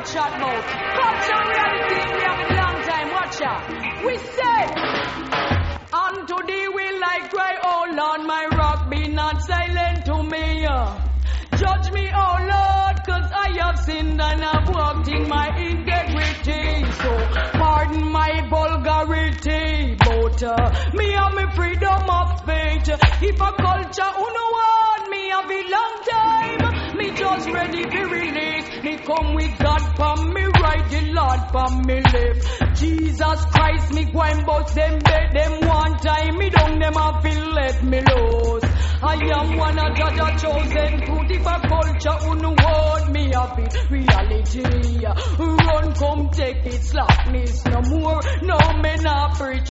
chat about. Culture reality, we have a long time, watch out. We say, unto thee will I cry, oh Lord, my rock, be not silent to me. Judge me, oh Lord, cause I have sinned and I've walked in my integrity. So pardon my vulgarity, but me have my freedom of faith. If a culture who no want me have a long time, me just ready to release. Me come with God from me right, the Lord from me left. Jesus Christ, me go and bust them bed them one time. Me don't them have to let me lose. I am one of God's chosen good. If a culture who no want me have it reality. Run, come take it, slackness no more. No, me not preach.